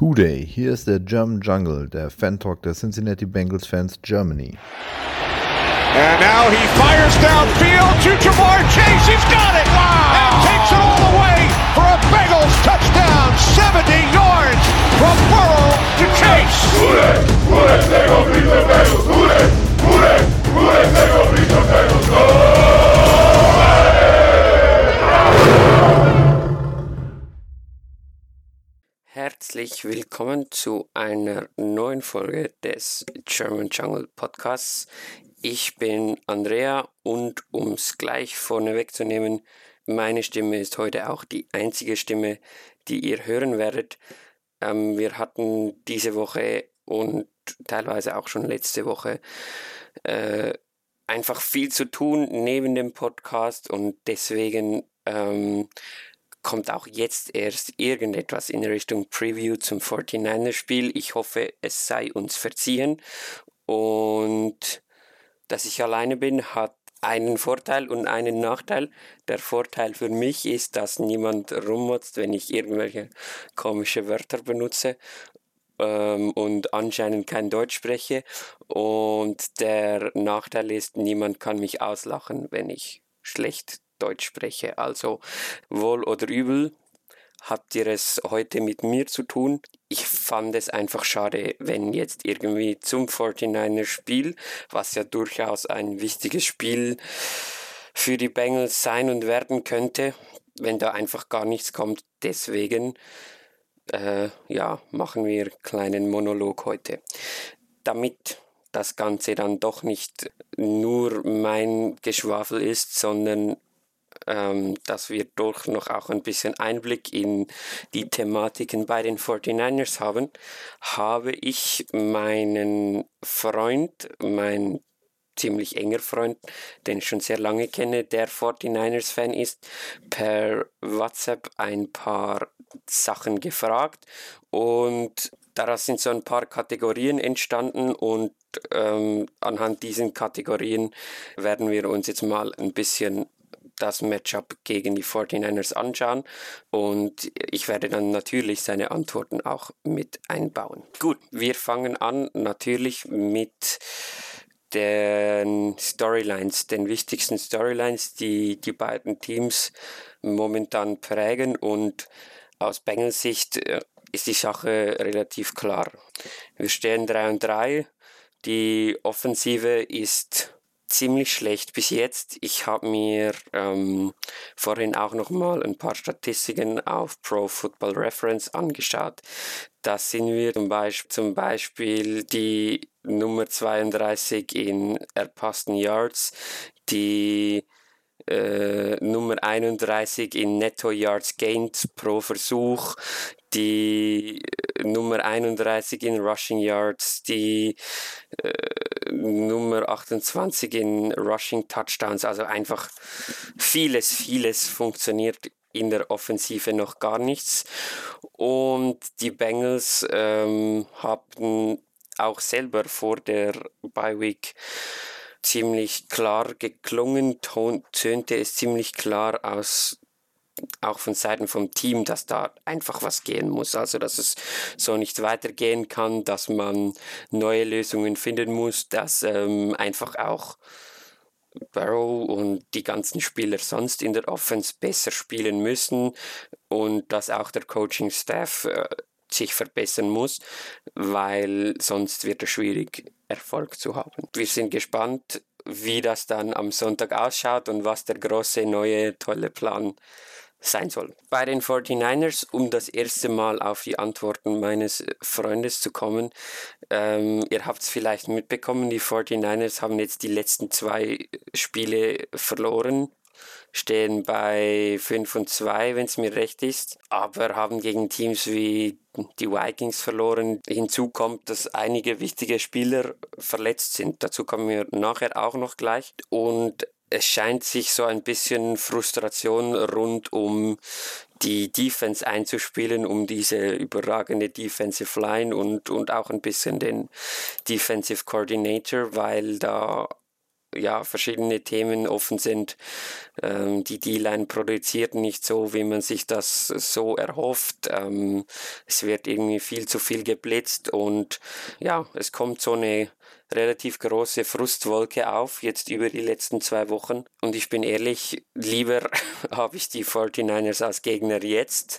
Hooday, hier ist der German Jungle, der Fan-Talk der Cincinnati Bengals Fans Germany. And now he fires downfield to Jamar Chase. He's got it! Wow! And takes it all the way for a Bengals touchdown. 70 yards from Burrow to Chase. Hooday! Hooday! They go beat the Bengals! Hooday! Hooday! Hooday! They go beat the Bengals! Go! Herzlich willkommen zu einer neuen Folge des German Jungle Podcasts. Ich bin Andrea und um es gleich vorneweg zu nehmen, meine Stimme ist heute auch die einzige Stimme, die ihr hören werdet. Wir hatten diese Woche und teilweise auch schon letzte Woche einfach viel zu tun neben dem Podcast und deswegen kommt auch jetzt erst irgendetwas in Richtung Preview zum 49ers-Spiel. Ich hoffe, es sei uns verziehen. Und dass ich alleine bin, hat einen Vorteil und einen Nachteil. Der Vorteil für mich ist, dass niemand rummotzt, wenn ich irgendwelche komische Wörter benutze und anscheinend kein Deutsch spreche. Und der Nachteil ist, niemand kann mich auslachen, wenn ich schlecht Deutsch spreche. Also wohl oder übel habt ihr es heute mit mir zu tun. Ich fand es einfach schade, wenn jetzt irgendwie zum 49ers Spiel, was ja durchaus ein wichtiges Spiel für die Bengals sein und werden könnte, wenn da einfach gar nichts kommt. Deswegen machen wir einen kleinen Monolog heute. Damit das Ganze dann doch nicht nur mein Geschwafel ist, sondern dass wir doch noch auch ein bisschen Einblick in die Thematiken bei den 49ers haben, habe ich meinen Freund, mein ziemlich enger Freund, den ich schon sehr lange kenne, der 49ers-Fan ist, per WhatsApp ein paar Sachen gefragt und daraus sind so ein paar Kategorien entstanden und anhand diesen Kategorien werden wir uns jetzt mal ein bisschen das Matchup gegen die 49ers anschauen und ich werde dann natürlich seine Antworten auch mit einbauen. Gut, wir fangen an natürlich mit den Storylines, den wichtigsten Storylines, die die beiden Teams momentan prägen und aus Bengals Sicht ist die Sache relativ klar. Wir stehen 3-3, die Offensive ist ziemlich schlecht bis jetzt. Ich habe mir vorhin auch noch mal ein paar Statistiken auf Pro Football Reference angeschaut. Da sind wir zum Beispiel die Nummer 32 in erpassten Yards, die Nummer 31 in Netto Yards Gained pro Versuch, die Nummer 31 in Rushing Yards, die Nummer 28 in Rushing Touchdowns, also einfach vieles funktioniert in der Offensive noch gar nichts und die Bengals haben auch selber vor der Bye Week ziemlich klar geklungen, tönte es ziemlich klar aus, auch von Seiten vom Team, dass da einfach was gehen muss, also dass es so nicht weitergehen kann, dass man neue Lösungen finden muss, dass einfach auch Burrow und die ganzen Spieler sonst in der Offense besser spielen müssen und dass auch der Coaching-Staff sich verbessern muss, weil sonst wird es schwierig, Erfolg zu haben. Wir sind gespannt, wie das dann am Sonntag ausschaut und was der große, neue, tolle Plan sein soll. Bei den 49ers, um das erste Mal auf die Antworten meines Freundes zu kommen, ihr habt es vielleicht mitbekommen, die 49ers haben jetzt die letzten 2 Spiele verloren, stehen bei 5-2, wenn es mir recht ist, aber haben gegen Teams wie die Vikings verloren. Hinzu kommt, dass einige wichtige Spieler verletzt sind. Dazu kommen wir nachher auch noch gleich. Und es scheint sich so ein bisschen Frustration rund um die Defense einzuspielen, um diese überragende Defensive Line und auch ein bisschen den Defensive Coordinator, weil da verschiedene Themen offen sind. Die D-Line produziert nicht so, wie man sich das so erhofft. Es wird irgendwie viel zu viel geblitzt und ja, es kommt so eine relativ große Frustwolke auf, jetzt über die letzten 2 Wochen. Und ich bin ehrlich, lieber habe ich die 49ers als Gegner jetzt,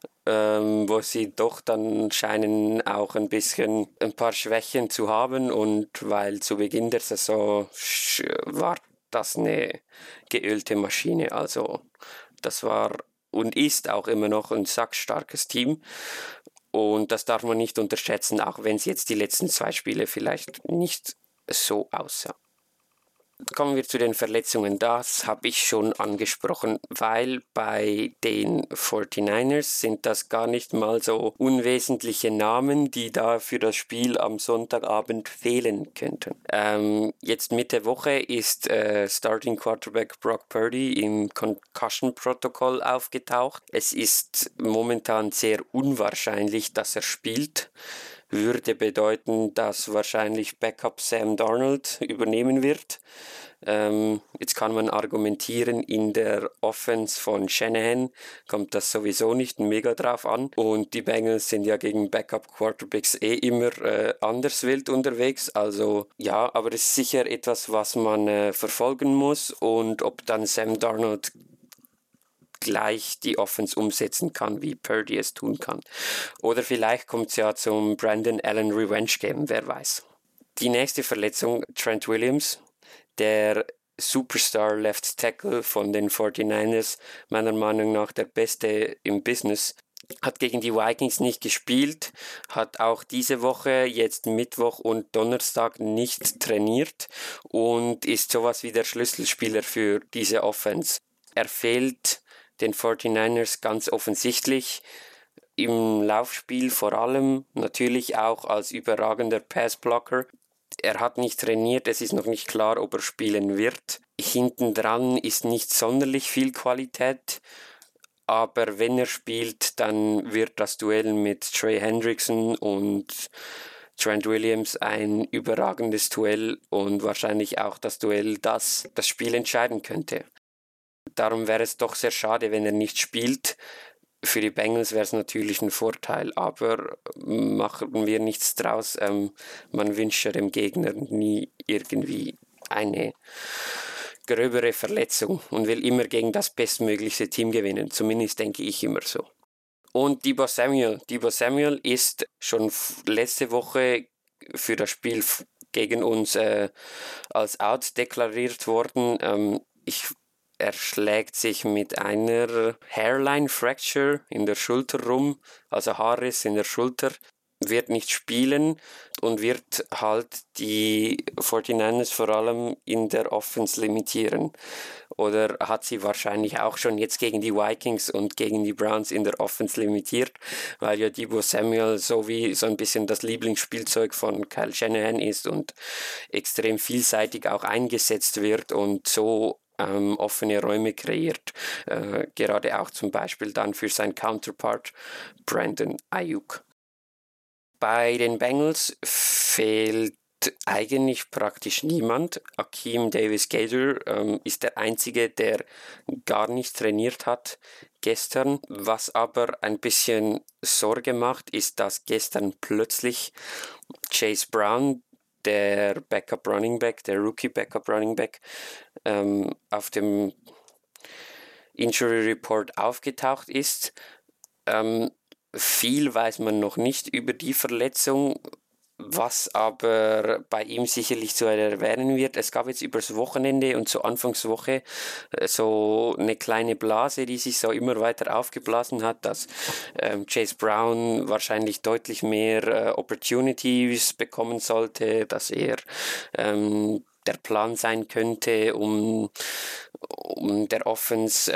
wo sie doch dann scheinen auch ein paar Schwächen zu haben, und weil zu Beginn der Saison war das eine geölte Maschine. Also das war und ist auch immer noch ein sackstarkes Team. Und das darf man nicht unterschätzen, auch wenn es jetzt die letzten 2 Spiele vielleicht nicht so aussah. Kommen wir zu den Verletzungen. Das habe ich schon angesprochen, weil bei den 49ers sind das gar nicht mal so unwesentliche Namen, die da für das Spiel am Sonntagabend fehlen könnten. Jetzt Mitte Woche ist Starting Quarterback Brock Purdy im Concussion-Protokoll aufgetaucht. Es ist momentan sehr unwahrscheinlich, dass er spielt. Würde bedeuten, dass wahrscheinlich Backup Sam Darnold übernehmen wird. Jetzt kann man argumentieren, in der Offense von Shanahan kommt das sowieso nicht mega drauf an. Und die Bengals sind ja gegen Backup Quarterbacks immer anders wild unterwegs. Also ja, aber es ist sicher etwas, was man verfolgen muss. Und ob dann Sam Darnold gleich die Offense umsetzen kann, wie Purdy es tun kann. Oder vielleicht kommt es ja zum Brandon Allen Revenge Game, wer weiß. Die nächste Verletzung, Trent Williams, der Superstar Left Tackle von den 49ers, meiner Meinung nach der beste im Business, hat gegen die Vikings nicht gespielt, hat auch diese Woche, jetzt Mittwoch und Donnerstag, nicht trainiert und ist sowas wie der Schlüsselspieler für diese Offense. Er fehlt den 49ers ganz offensichtlich im Laufspiel, vor allem natürlich auch als überragender Passblocker. Er hat nicht trainiert, es ist noch nicht klar, ob er spielen wird. Hinten dran ist nicht sonderlich viel Qualität, aber wenn er spielt, dann wird das Duell mit Trey Hendrickson und Trent Williams ein überragendes Duell und wahrscheinlich auch das Duell, das das Spiel entscheiden könnte. Darum wäre es doch sehr schade, wenn er nicht spielt. Für die Bengals wäre es natürlich ein Vorteil, aber machen wir nichts draus. Man wünscht ja dem Gegner nie irgendwie eine gröbere Verletzung und will immer gegen das bestmögliche Team gewinnen. Zumindest denke ich immer so. Und Deebo Samuel ist schon letzte Woche für das Spiel gegen uns als out deklariert worden. Er schlägt sich mit einer Hairline Fracture in der Schulter rum, also Haarriss in der Schulter, wird nicht spielen und wird halt die 49ers vor allem in der Offense limitieren. Oder hat sie wahrscheinlich auch schon jetzt gegen die Vikings und gegen die Browns in der Offense limitiert, weil ja Deebo Samuel so ein bisschen das Lieblingsspielzeug von Kyle Shanahan ist und extrem vielseitig auch eingesetzt wird und so offene Räume kreiert, gerade auch zum Beispiel dann für sein Counterpart Brandon Ayuk. Bei den Bengals fehlt eigentlich praktisch niemand. Akeem Davis-Gaither ist der Einzige, der gar nicht trainiert hat gestern. Was aber ein bisschen Sorge macht, ist, dass gestern plötzlich Chase Brown, der Backup Running Back, der Rookie Backup Running Back, auf dem Injury Report aufgetaucht ist. Viel weiß man noch nicht über die Verletzung, was aber bei ihm sicherlich zu erwähnen wird. Es gab jetzt übers Wochenende und zur Anfangswoche so eine kleine Blase, die sich so immer weiter aufgeblasen hat, dass Chase Brown wahrscheinlich deutlich mehr Opportunities bekommen sollte, dass er der Plan sein könnte, um der Offense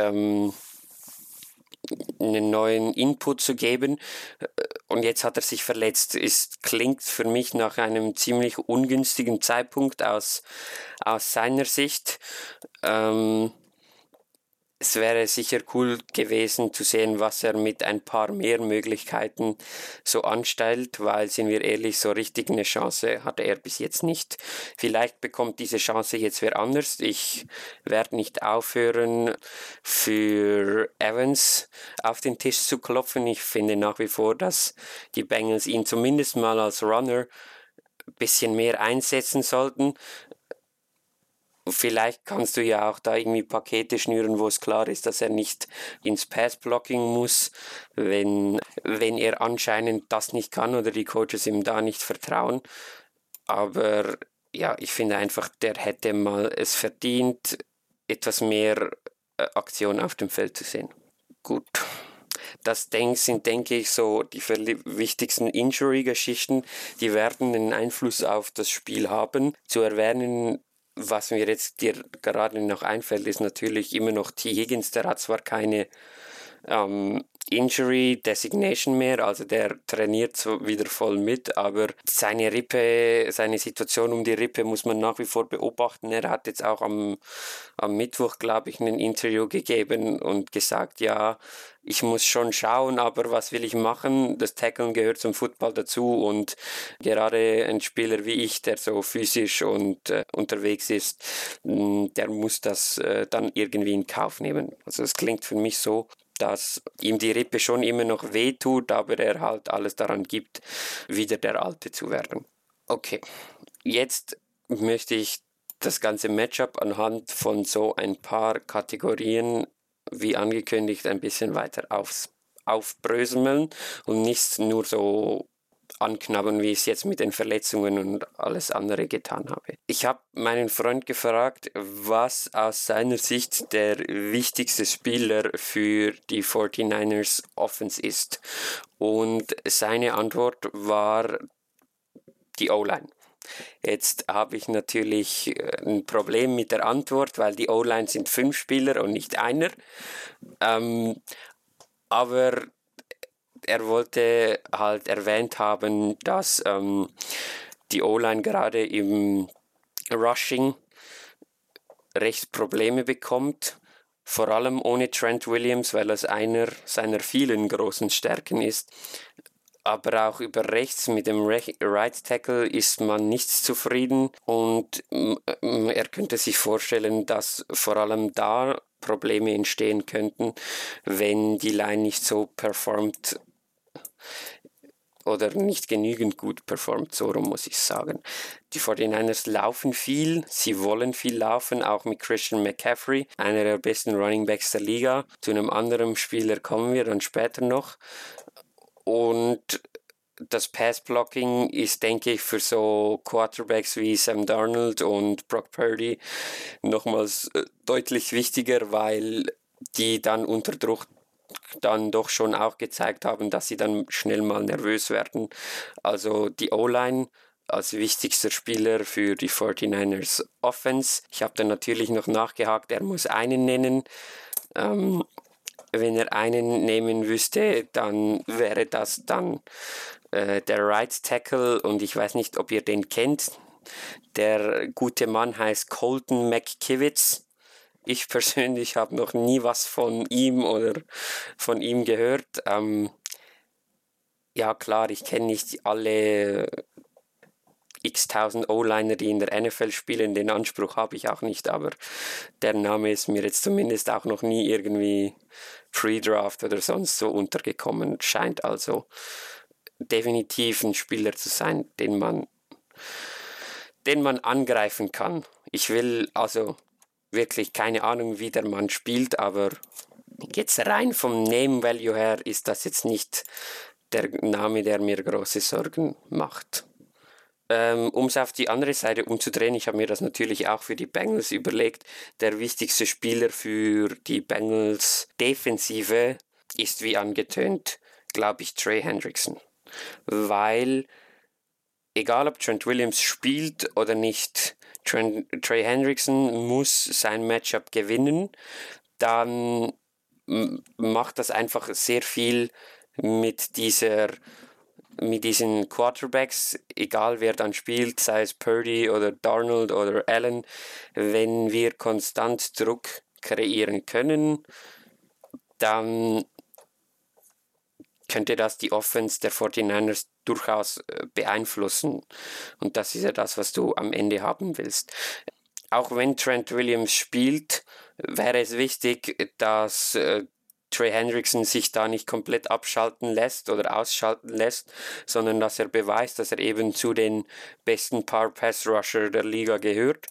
einen neuen Input zu geben, und jetzt hat er sich verletzt. Es klingt für mich nach einem ziemlich ungünstigen Zeitpunkt aus seiner Sicht. Es wäre sicher cool gewesen zu sehen, was er mit ein paar mehr Möglichkeiten so anstellt, weil, sind wir ehrlich, so richtig eine Chance hatte er bis jetzt nicht. Vielleicht bekommt diese Chance jetzt wer anders. Ich werde nicht aufhören, für Evans auf den Tisch zu klopfen. Ich finde nach wie vor, dass die Bengals ihn zumindest mal als Runner ein bisschen mehr einsetzen sollten. Vielleicht kannst du ja auch da irgendwie Pakete schnüren, wo es klar ist, dass er nicht ins Pass-Blocking muss, wenn er anscheinend das nicht kann oder die Coaches ihm da nicht vertrauen. Aber ja, ich finde einfach, der hätte mal es verdient, etwas mehr Aktion auf dem Feld zu sehen. Gut. Das sind, denke ich, so die wichtigsten Injury-Geschichten, die werden einen Einfluss auf das Spiel haben. Zu erwähnen, was mir jetzt dir gerade noch einfällt, ist natürlich immer noch T. Higgins. Der hat zwar keine Injury Designation mehr, also der trainiert so wieder voll mit, aber seine Situation um die Rippe muss man nach wie vor beobachten. Er hat jetzt auch am Mittwoch, glaube ich, ein Interview gegeben und gesagt, ja, ich muss schon schauen, aber was will ich machen? Das Tackeln gehört zum Football dazu und gerade ein Spieler wie ich, der so physisch und unterwegs ist, der muss das dann irgendwie in Kauf nehmen. Also es klingt für mich so, dass ihm die Rippe schon immer noch wehtut, aber er halt alles daran gibt, wieder der Alte zu werden. Okay, jetzt möchte ich das ganze Matchup anhand von so ein paar Kategorien, wie angekündigt, ein bisschen weiter aufbröseln und nicht nur so anknabbern, wie ich es jetzt mit den Verletzungen und alles andere getan habe. Ich habe meinen Freund gefragt, was aus seiner Sicht der wichtigste Spieler für die 49ers Offense ist. Und seine Antwort war die O-Line. Jetzt habe ich natürlich ein Problem mit der Antwort, weil die O-Line sind 5 Spieler und nicht einer. Aber er wollte halt erwähnt haben, dass die O-Line gerade im Rushing recht Probleme bekommt, vor allem ohne Trent Williams, weil das einer seiner vielen großen Stärken ist. Aber auch über rechts mit dem Right Tackle ist man nicht zufrieden und er könnte sich vorstellen, dass vor allem da Probleme entstehen könnten, wenn die Line nicht so performt oder nicht genügend gut performt, so rum muss ich sagen. Die 49ers laufen viel, sie wollen viel laufen, auch mit Christian McCaffrey, einer der besten Runningbacks der Liga. Zu einem anderen Spieler kommen wir dann später noch. Und das Pass-Blocking ist, denke ich, für so Quarterbacks wie Sam Darnold und Brock Purdy nochmals deutlich wichtiger, weil die dann unter Druck dann doch schon auch gezeigt haben, dass sie dann schnell mal nervös werden. Also die O-Line als wichtigster Spieler für die 49ers Offense. Ich habe dann natürlich noch nachgehakt, er muss einen nennen. Wenn er einen nehmen wüsste, dann wäre das dann der Right Tackle und ich weiß nicht, ob ihr den kennt. Der gute Mann heißt Colton McKivitz. Ich persönlich habe noch nie was von ihm gehört. Ja klar, ich kenne nicht alle x-tausend O-Liner, die in der NFL spielen, den Anspruch habe ich auch nicht, aber der Name ist mir jetzt zumindest auch noch nie irgendwie Pre-Draft oder sonst so untergekommen. Scheint also definitiv ein Spieler zu sein, den man angreifen kann. Ich will also wirklich keine Ahnung, wie der Mann spielt, aber jetzt rein vom Name Value her ist das jetzt nicht der Name, der mir große Sorgen macht. Um es auf die andere Seite umzudrehen, ich habe mir das natürlich auch für die Bengals überlegt, der wichtigste Spieler für die Bengals Defensive ist, wie angetönt, glaube ich, Trey Hendrickson. Weil, egal ob Trent Williams spielt oder nicht, Trey Hendrickson muss sein Matchup gewinnen, dann macht das einfach sehr viel mit diesen Quarterbacks, egal wer dann spielt, sei es Purdy oder Darnold oder Allen, wenn wir konstant Druck kreieren können, dann könnte das die Offense der 49ers durchaus beeinflussen. Und das ist ja das, was du am Ende haben willst. Auch wenn Trent Williams spielt, wäre es wichtig, dass Trey Hendrickson sich da nicht komplett abschalten lässt oder ausschalten lässt, sondern dass er beweist, dass er eben zu den besten Pass-Rusher der Liga gehört,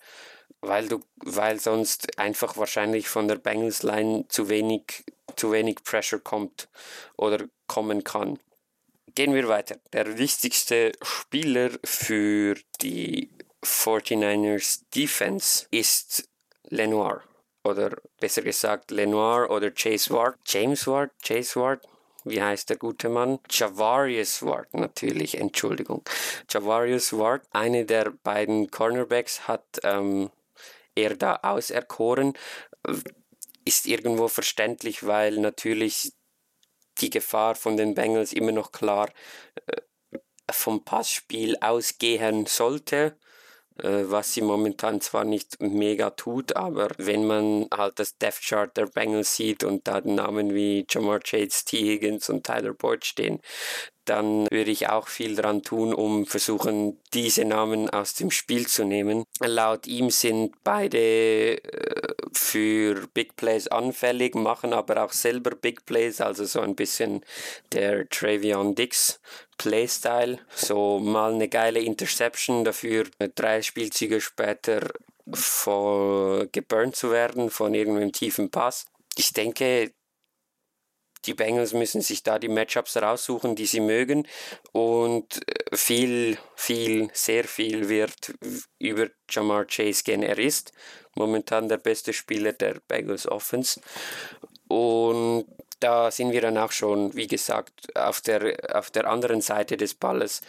weil sonst einfach wahrscheinlich von der Bengals Line zu wenig Pressure kommt oder kommen kann. Gehen wir weiter. Der wichtigste Spieler für die 49ers Defense ist Lenoir. Oder besser gesagt Lenoir oder Chase Ward. Chase Ward, wie heißt der gute Mann? Javarius Ward, natürlich, Entschuldigung. Javarius Ward, eine der beiden Cornerbacks, hat er da auserkoren. Ist irgendwo verständlich, weil natürlich die Gefahr von den Bengals immer noch klar vom Passspiel ausgehen sollte, was sie momentan zwar nicht mega tut, aber wenn man halt das Depth Chart der Bengals sieht und da Namen wie Ja'Marr Chase, T. Higgins und Tyler Boyd stehen, dann würde ich auch viel dran tun, um versuchen, diese Namen aus dem Spiel zu nehmen. Laut ihm sind beide für Big Plays anfällig, machen aber auch selber Big Plays, also so ein bisschen der Travion Diggs Playstyle. So mal eine geile Interception, dafür 3 Spielzüge später geburnt zu werden von irgendeinem tiefen Pass. Ich denke, die Bengals müssen sich da die Matchups raussuchen, die sie mögen, und sehr viel wird über Ja'Marr Chase gehen. Er ist momentan der beste Spieler der Bengals Offense, und da sind wir dann auch schon, wie gesagt, auf der anderen Seite des Balles.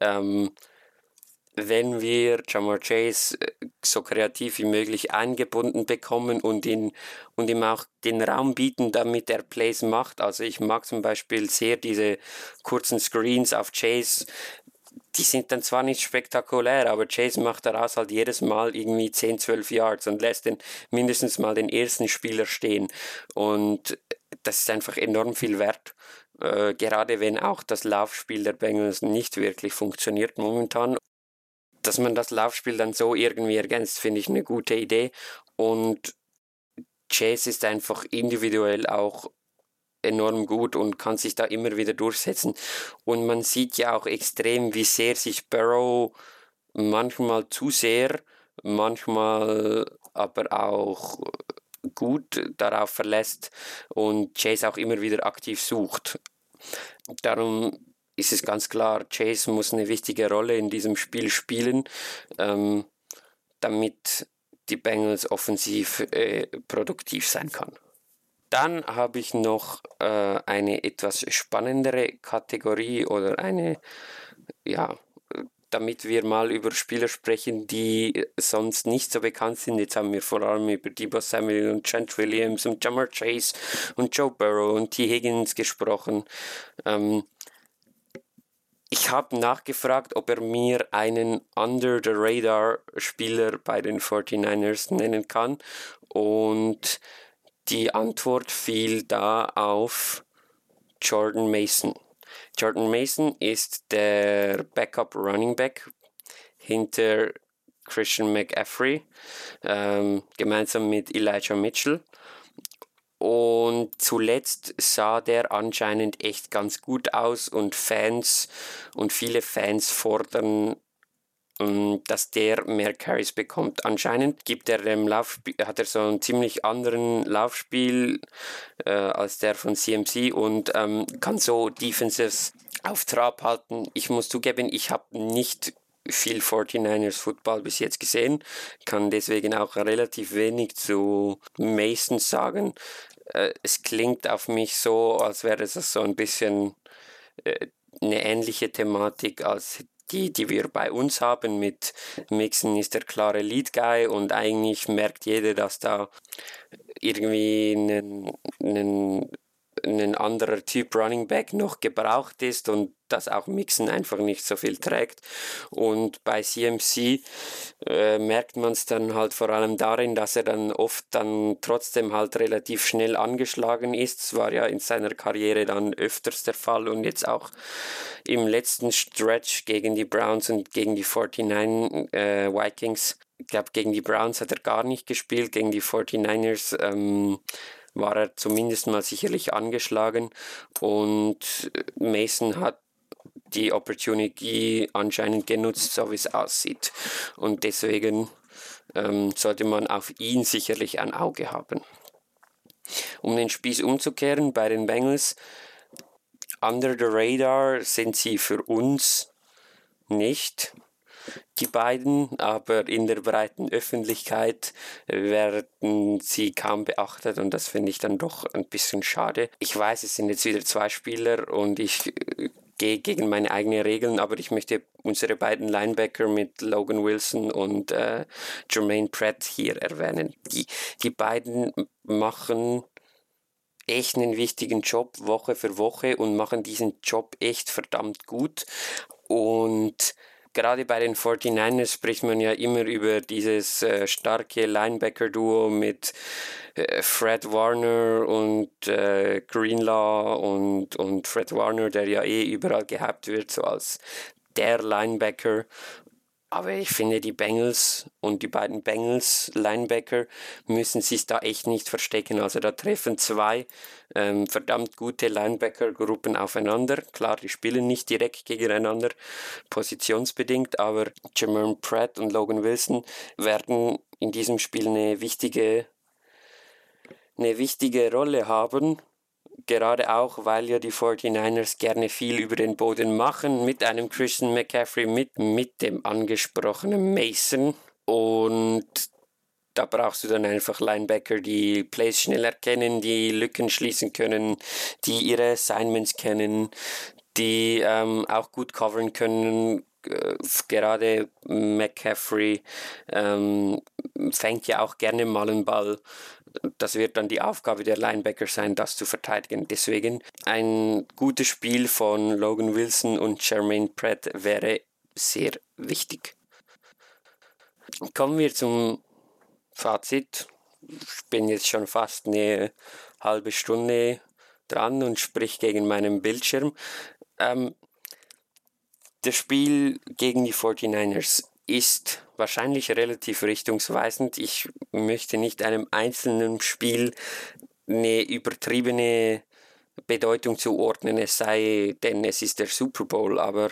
Wenn wir Ja'Marr Chase so kreativ wie möglich eingebunden bekommen und ihm auch den Raum bieten, damit er Plays macht. Also ich mag zum Beispiel sehr diese kurzen Screens auf Chase. Die sind dann zwar nicht spektakulär, aber Chase macht daraus halt jedes Mal irgendwie 10, 12 Yards und lässt mindestens mal den ersten Spieler stehen. Und das ist einfach enorm viel wert. Gerade wenn auch das Laufspiel der Bengals nicht wirklich funktioniert momentan. Dass man das Laufspiel dann so irgendwie ergänzt, finde ich eine gute Idee. Und Chase ist einfach individuell auch enorm gut und kann sich da immer wieder durchsetzen. Und man sieht ja auch extrem, wie sehr sich Burrow manchmal zu sehr, manchmal aber auch gut darauf verlässt und Chase auch immer wieder aktiv sucht. Darum ist es ganz klar, Chase muss eine wichtige Rolle in diesem Spiel spielen, damit die Bengals offensiv produktiv sein kann. Dann habe ich noch eine etwas spannendere Kategorie oder damit wir mal über Spieler sprechen, die sonst nicht so bekannt sind. Jetzt haben wir vor allem über Deebo Samuel und Trent Williams und Ja'Marr Chase und Joe Burrow und T. Higgins gesprochen. Ich habe nachgefragt, ob er mir einen Under-the-Radar-Spieler bei den 49ers nennen kann, und die Antwort fiel da auf Jordan Mason. Jordan Mason ist der Backup Running Back hinter Christian McCaffrey, gemeinsam mit Elijah Mitchell. Und zuletzt sah der anscheinend echt ganz gut aus, und viele Fans fordern, dass der mehr Carries bekommt. Anscheinend hat er so einen ziemlich anderen Laufspiel als der von CMC und kann so Defensives auf Trab halten. Ich muss zugeben, ich habe nicht viel 49ers Football bis jetzt gesehen, kann deswegen auch relativ wenig zu Mason sagen. Es klingt auf mich so, als wäre es so ein bisschen eine ähnliche Thematik als die wir bei uns haben. Mit Mixon ist der klare Lead Guy und eigentlich merkt jeder, dass da irgendwie ein anderer Typ Running Back noch gebraucht ist, und dass auch Mixon einfach nicht so viel trägt. Und bei CMC merkt man es dann halt vor allem darin, dass er dann oft dann trotzdem halt relativ schnell angeschlagen ist. Das war ja in seiner Karriere dann öfters der Fall und jetzt auch im letzten Stretch gegen die Browns und gegen die 49 Vikings. Ich glaube, gegen die Browns hat er gar nicht gespielt, gegen die 49ers war er zumindest mal sicherlich angeschlagen und Mason hat die Opportunity anscheinend genutzt, so wie es aussieht. Und deswegen sollte man auf ihn sicherlich ein Auge haben. Um den Spieß umzukehren, bei den Bengals, under the radar sind sie für uns nicht, die beiden, aber in der breiten Öffentlichkeit werden sie kaum beachtet und das finde ich dann doch ein bisschen schade. Ich weiß, es sind jetzt wieder 2 Spieler und ich gehe gegen meine eigenen Regeln, aber ich möchte unsere beiden Linebacker mit Logan Wilson und Jermaine Pratt hier erwähnen. Die beiden machen echt einen wichtigen Job Woche für Woche und machen diesen Job echt verdammt gut. Und gerade bei den 49ers spricht man ja immer über dieses starke Linebacker-Duo mit Fred Warner und Greenlaw und Fred Warner, der ja überall gehypt wird, so als der Linebacker. Aber ich finde, die Bengals und die beiden Bengals-Linebacker müssen sich da echt nicht verstecken. Also da treffen 2 verdammt gute Linebacker-Gruppen aufeinander. Klar, die spielen nicht direkt gegeneinander, positionsbedingt, aber Jermaine Pratt und Logan Wilson werden in diesem Spiel eine wichtige Rolle haben. Gerade auch, weil ja die 49ers gerne viel über den Boden machen, mit einem Christian McCaffrey, mit dem angesprochenen Mason. Und da brauchst du dann einfach Linebacker, die Plays schnell erkennen, die Lücken schließen können, die ihre Assignments kennen, die auch gut covern können. Gerade McCaffrey fängt ja auch gerne mal einen Ball. Das wird dann die Aufgabe der Linebacker sein, das zu verteidigen. Deswegen ein gutes Spiel von Logan Wilson und Jermaine Pratt wäre sehr wichtig. Kommen wir zum Fazit. Ich bin jetzt schon fast eine halbe Stunde dran und sprich gegen meinen Bildschirm. Das Spiel gegen die 49ers ist wahrscheinlich relativ richtungsweisend. Ich möchte nicht einem einzelnen Spiel eine übertriebene Bedeutung zuordnen, es sei denn, es ist der Super Bowl, aber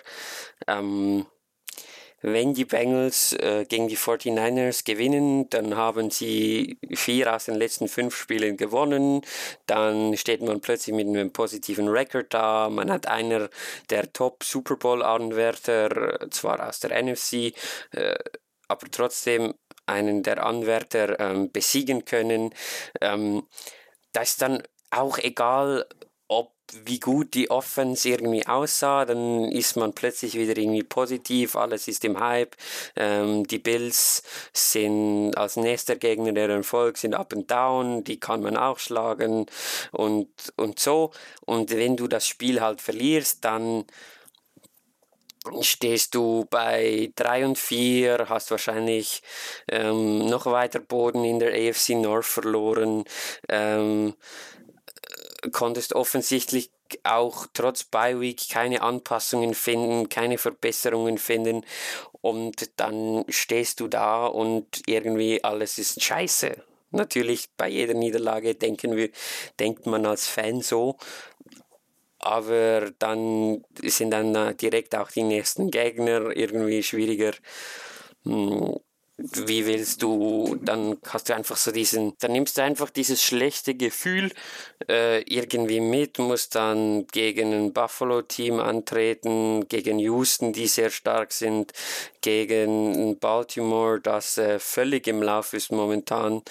wenn die Bengals gegen die 49ers gewinnen, dann haben sie 4 aus den letzten 5 Spielen gewonnen. Dann steht man plötzlich mit einem positiven Rekord da. Man hat einer der Top-Super Bowl-Anwärter, zwar aus der NFC, aber trotzdem einen der Anwärter besiegen können. Da ist dann auch egal, wie gut die Offense irgendwie aussah, dann ist man plötzlich wieder irgendwie positiv, alles ist im Hype, die Bills sind als nächster Gegner der Erfolg, sind up and down, die kann man auch schlagen und so, und wenn du das Spiel halt verlierst, dann stehst du bei 3-4, hast wahrscheinlich noch weiter Boden in der AFC North verloren, konntest offensichtlich auch trotz Bye Week keine Anpassungen finden, keine Verbesserungen finden, und dann stehst du da und irgendwie alles ist scheiße. Natürlich, bei jeder Niederlage denkt man als Fan so, aber dann sind dann direkt auch die nächsten Gegner irgendwie schwieriger. Wie willst du, dann hast du einfach so dann nimmst du einfach dieses schlechte Gefühl irgendwie mit, musst dann gegen ein Buffalo-Team antreten, gegen Houston, die sehr stark sind, gegen Baltimore, das völlig im Lauf ist momentan.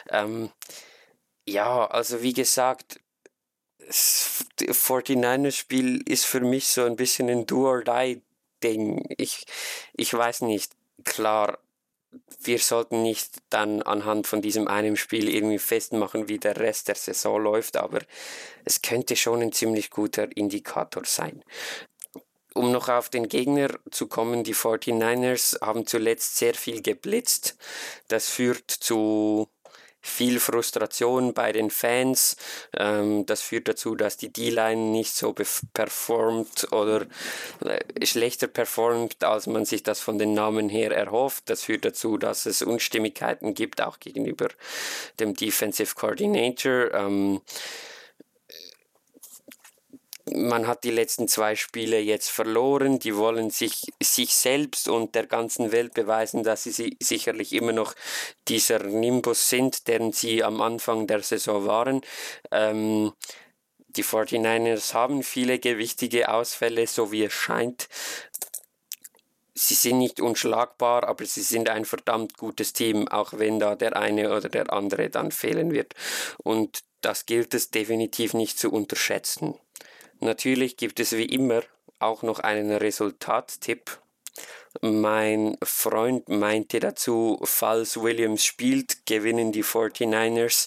Ja, also wie gesagt, das 49ers-Spiel ist für mich so ein bisschen ein Do-or-Die-Ding. Ich weiß nicht, klar, wir sollten nicht dann anhand von diesem einen Spiel irgendwie festmachen, wie der Rest der Saison läuft, aber es könnte schon ein ziemlich guter Indikator sein. Um noch auf den Gegner zu kommen, die 49ers haben zuletzt sehr viel geblitzt. Das führt zu viel Frustration bei den Fans. Das führt dazu, dass die D-Line nicht so performt oder schlechter performt, als man sich das von den Namen her erhofft. Das führt dazu, dass es Unstimmigkeiten gibt, auch gegenüber dem Defensive Coordinator. Man hat die letzten 2 Spiele jetzt verloren. Die wollen sich selbst und der ganzen Welt beweisen, dass sie sicherlich immer noch dieser Nimbus sind, deren sie am Anfang der Saison waren. Die 49ers haben viele gewichtige Ausfälle, so wie es scheint. Sie sind nicht unschlagbar, aber sie sind ein verdammt gutes Team, auch wenn da der eine oder der andere dann fehlen wird. Und das gilt es definitiv nicht zu unterschätzen. Natürlich gibt es wie immer auch noch einen Resultattipp. Mein Freund meinte dazu, falls Williams spielt, gewinnen die 49ers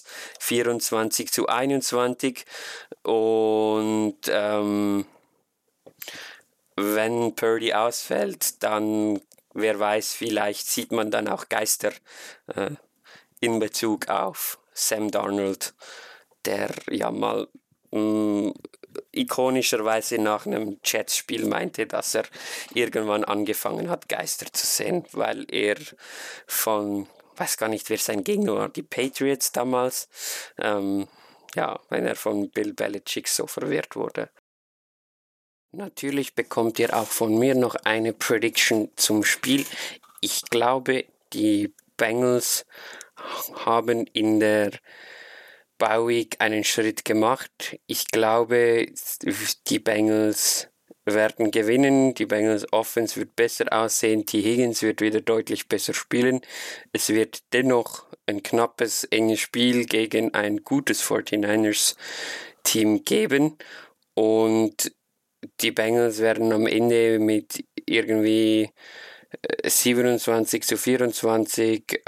24-21 und wenn Purdy ausfällt, dann, wer weiß, vielleicht sieht man dann auch Geister in Bezug auf Sam Darnold, der ja mal ikonischerweise nach einem Jets-Spiel meinte, dass er irgendwann angefangen hat, Geister zu sehen, weil er weiß gar nicht, wer sein Gegner war, die Patriots damals, wenn er von Bill Belichick so verwirrt wurde. Natürlich bekommt ihr auch von mir noch eine Prediction zum Spiel. Ich glaube, die Bengals haben in der Bye Week einen Schritt gemacht. Ich glaube, die Bengals werden gewinnen. Die Bengals Offense wird besser aussehen. T. Higgins wird wieder deutlich besser spielen. Es wird dennoch ein knappes, enges Spiel gegen ein gutes 49ers Team geben. Und die Bengals werden am Ende mit irgendwie 27-24,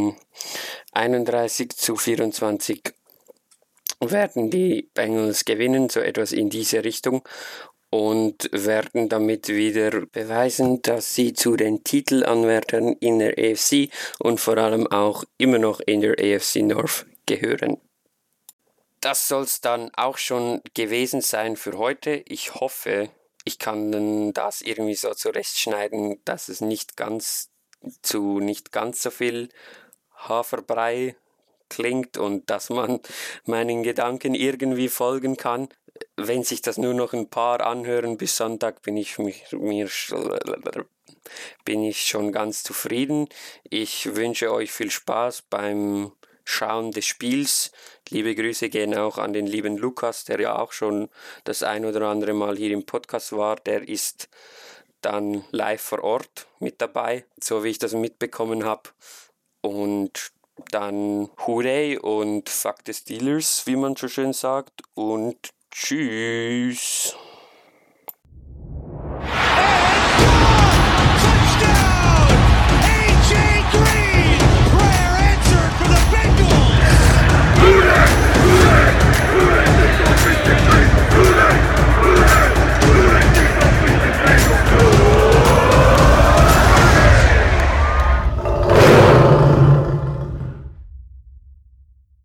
31-24 werden die Bengals gewinnen, so etwas in diese Richtung, und werden damit wieder beweisen, dass sie zu den Titelanwärtern in der AFC und vor allem auch immer noch in der AFC North gehören. Das soll es dann auch schon gewesen sein für heute. Ich hoffe, ich kann das irgendwie so zurechtschneiden, dass es nicht ganz so viel Haferbrei klingt und dass man meinen Gedanken irgendwie folgen kann. Wenn sich das nur noch ein paar anhören bis Sonntag, bin ich schon ganz zufrieden. Ich wünsche euch viel Spaß beim Schauen des Spiels. Liebe Grüße gehen auch an den lieben Lukas, der ja auch schon das ein oder andere Mal hier im Podcast war. Der ist dann live vor Ort mit dabei, so wie ich das mitbekommen habe. Und dann Hooray und Fuck the Steelers, wie man so schön sagt. Und tschüss.